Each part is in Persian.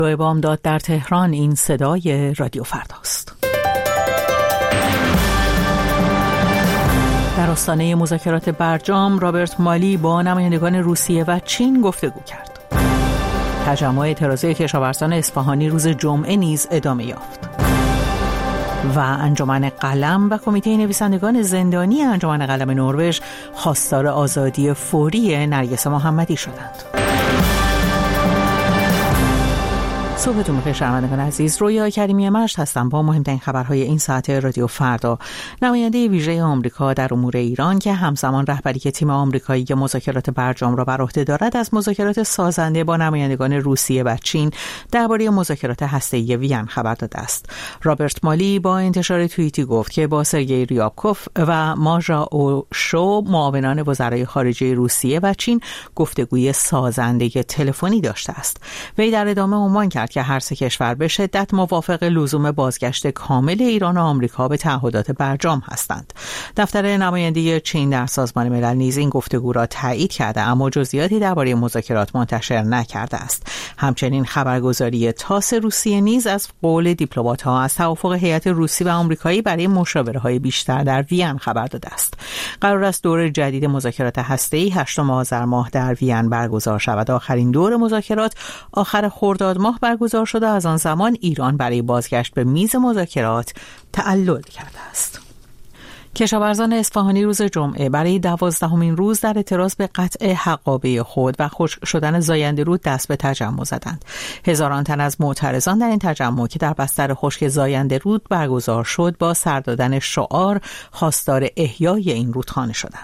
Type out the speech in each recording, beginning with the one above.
بامداد در تهران. این صدای رادیو فرداست. در آستانه مذاکرات برجام، رابرت مالی با نمایندگان روسیه و چین گفتگو کرد. تجمع اعتراضی کشاورزان اصفهانی روز جمعه نیز ادامه یافت. و انجمن قلم و کمیته نویسندگان زندانی انجمن قلم نروژ خواستار آزادی فوری نرگس محمدی شدند. صبحتون بخیر شنوندگان عزیز. رویا کریمی مشت هستم با مهمترین خبرهای این ساعت رادیو فردا. نماینده ویژه آمریکا در امور ایران که همزمان رهبری تیم آمریکایی مذاکرات برجام را بر عهده دارد، از مذاکرات سازنده با نمایندگان روسیه و چین درباره مذاکرات هسته‌ای وین خبر داده است. رابرت مالی با انتشار توییتی گفت که با سرگئی ریابکوف و ماژا اوشو، معاونان وزرای خارجه روسیه و چین، گفتگوی سازنده تلفنی داشته است. وی در ادامه عنوان کرد که هر سه کشور به شدت موافق لزوم بازگشت کامل ایران و آمریکا به تعهدات برجام هستند. دفتر نماینده چین در سازمان ملل نیز این گفتگو را تایید کرده، اما جزئیاتی درباره مذاکرات منتشر نکرده است. همچنین خبرگزاری تاس روسیه نیز از قول دیپلمات‌ها از توافق هیئت روسی و آمریکایی برای مشاوره‌های بیشتر در وین خبر داده است. قرار است دور جدید مذاکرات هسته‌ای 8 آذر ماه در وین برگزار شود. آخرین دور مذاکرات آخر خرداد ماه برگزار شده. از آن زمان ایران برای بازگشت به میز مذاکرات تعلل کرده است. کشاورزان اصفهانی روز جمعه برای 12مین روز در اعتراض به قطع حقابه خود و خشک شدن زاینده رود دست به تجمع زدند. هزاران تن از معترضان در این تجمع که در بستر خشک زاینده رود برگزار شد، با سر دادن شعار خواستار احیای این رودخانه شدند.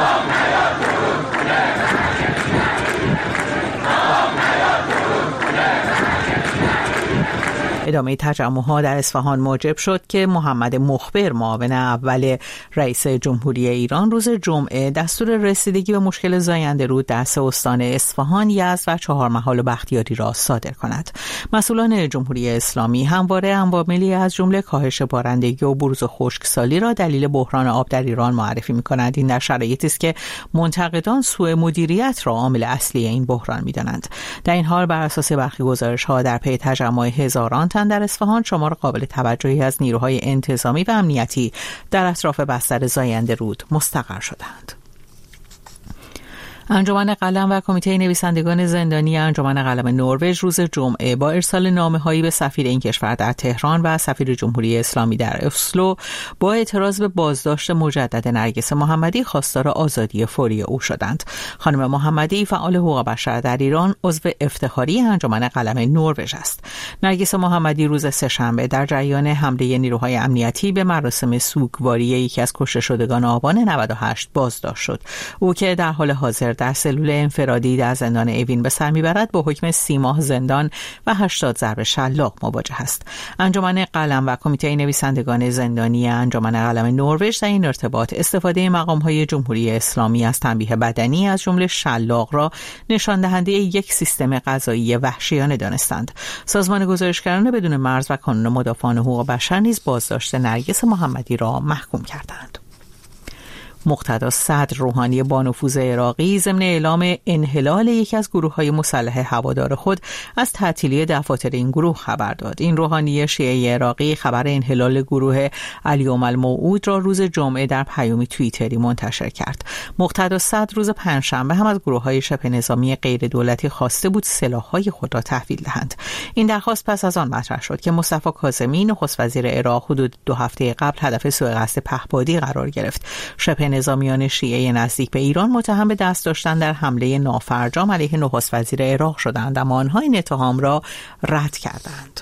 ادامه تجمع‌ها در اصفهان موجب شد که محمد مخبر، معاون اول رئیس جمهوری ایران، روز جمعه دستور رسیدگی به مشکل زاینده رود در 3 استان اصفهان، یزد و چهارمحال و بختیاری را صادر کند. مسئولان جمهوری اسلامی همواره عواملی از جمله کاهش بارندگی و بروز خشکسالی را دلیل بحران آب در ایران معرفی می‌کنند. این در شرایطی است که منتقدان سوء مدیریت را عامل اصلی این بحران می‌دانند. در این حال بر اساس برخی گزارش‌ها در پی تجمع هزاران در اصفهان، شمار قابل توجهی از نیروهای انتظامی و امنیتی در اطراف بستر زاینده رود مستقر شدند. انجمن قلم و کمیته نویسندگان زندانی انجمن قلم نروژ روز جمعه با ارسال نامه‌هایی به سفیر این کشور در تهران و سفیر جمهوری اسلامی در اسلو با اعتراض به بازداشت مجدد نرگس محمدی خواستار آزادی فوری او شدند. خانم محمدی فعال حقوق بشر در ایران، عضو افتخاری انجمن قلم نروژ است. نرگس محمدی روز سه‌شنبه در جریان حمله نیروهای امنیتی به مراسم سوگواری یکی از کشته شدگان آبان 98 بازداشت شد. او که در حال حاضر در سلول انفرادی در زندان اوین به سر میبرد، با حکم 30 ماه زندان و 80 ضرب شلاق مواجه است. انجمن قلم و کمیته نویسندگان زندانی انجمن قلم نروژ در این ارتباط استفاده مقام‌های جمهوری اسلامی از تنبیه بدنی از جمله شلاق را نشان دهنده یک سیستم قضایی وحشیانه دانستند. سازمان گزارشگران بدون مرز و کانون مدافعان حقوق بشر نیز بازداشت نرگس محمدی را محکوم کردند. مقتدا صدر روحانی با نفوذ عراقی ضمن اعلام انحلال یکی از گروه‌های مسلح هوادار خود از تعطیلی دفاتر این گروه خبر داد. این روحانی شیعه عراقی خبر انحلال گروه الیوم الموعود را روز جمعه در پیامی توییتری منتشر کرد. مقتدا صدر روز پنجشنبه هم از گروه‌های شبه نظامی غیر دولتی خواسته بود سلاح‌های خود را تحویل دهند. این درخواست پس از آن مطرح شد که مصطفی کاظمی، نخست وزیر عراق، حدود 2 هفته قبل هدف سوء قصد پهپادی قرار گرفت. شبه نظامیان شیعه نزدیک به ایران متهم به دست داشتن در حمله نافرجام علیه نخست وزیر عراق شدند، اما آنها این اتهام را رد کردند.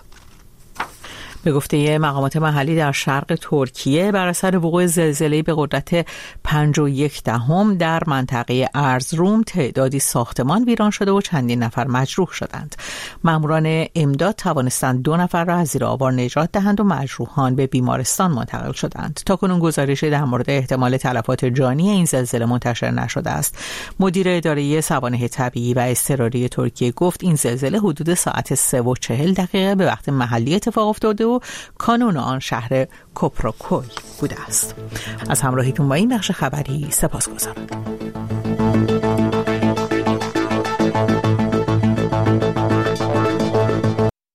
به گفته مقامات محلی در شرق ترکیه، بر اثر وقوع زلزله به قدرت 5.1 در منطقه ارزروم تعدادی ساختمان ویران شده و چندین نفر مجروح شدند. ماموران امداد توانستند 2 نفر را از زیر آوار نجات دهند و مجروحان به بیمارستان منتقل شدند. تاکنون گزارشی در مورد احتمال تلفات جانی این زلزله منتشر نشده است. مدیر اداره سوانح طبیعی و اضطراری ترکیه گفت این زلزله حدود ساعت 3:40 به وقت محلی اتفاق افتاده و کانون آن شهر کوپروکوی بوده است. از همراهیتون با این بخش خبری سپاسگزارم.